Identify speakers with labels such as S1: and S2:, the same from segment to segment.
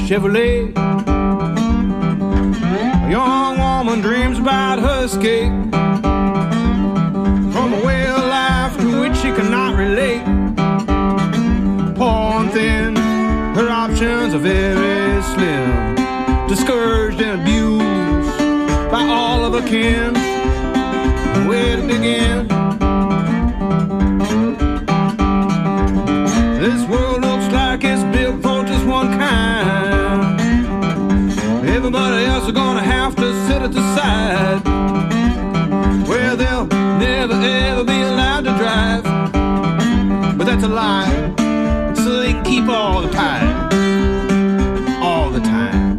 S1: Chevrolet. A young woman dreams about her escape from a way of life to which she cannot relate. Poor and thin, her options are very slim. Discouraged and abused by all of her kin. Where to begin? This world looks like it's built for just one kind. Everybody else is gonna have to sit at the side, where they'll never ever be allowed to drive. But that's a lie, so they can keep all the pie, all the time.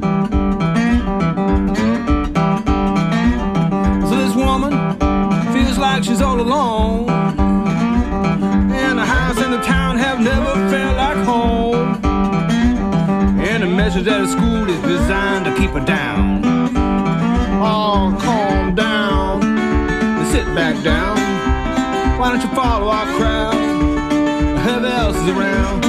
S1: So this woman feels like she's all alone, and the house and the town have never felt like home. And the message at the school is designed to keep her down. Oh, calm down and sit back down. Why don't you follow our crowd? Whoever else is around.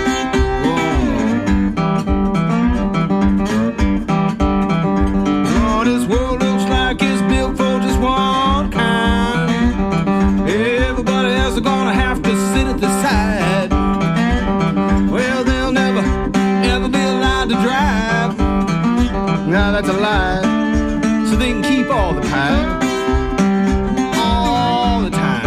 S1: Oh, this world looks like it's built for just one kind. Everybody else is gonna have to sit at the side. Well, they'll never ever be allowed to drive. Now that's a lie, so they can keep all the pie, all the time.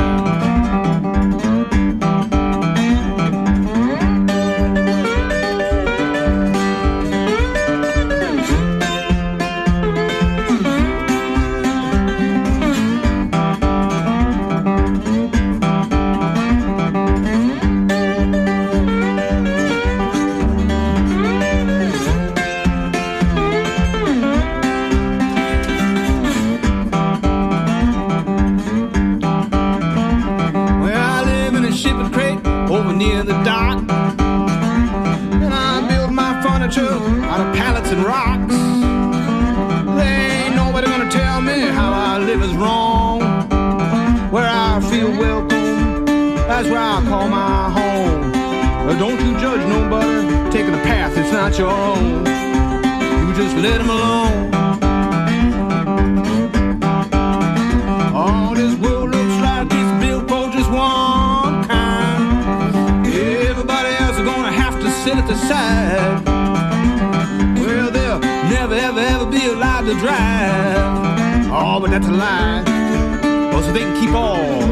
S1: Near the dock, and I build my furniture out of pallets and rocks. There ain't nobody gonna tell me how I live is wrong. Where I feel welcome, that's where I call my home. Don't you judge nobody taking a path that's not your own. You just let them alone. All this world looks like it's built for just one kind. Everybody else is gonna have to sit at the side. Well, they'll never, ever, ever be allowed to drive. Oh, but that's a lie. Oh, so they can keep all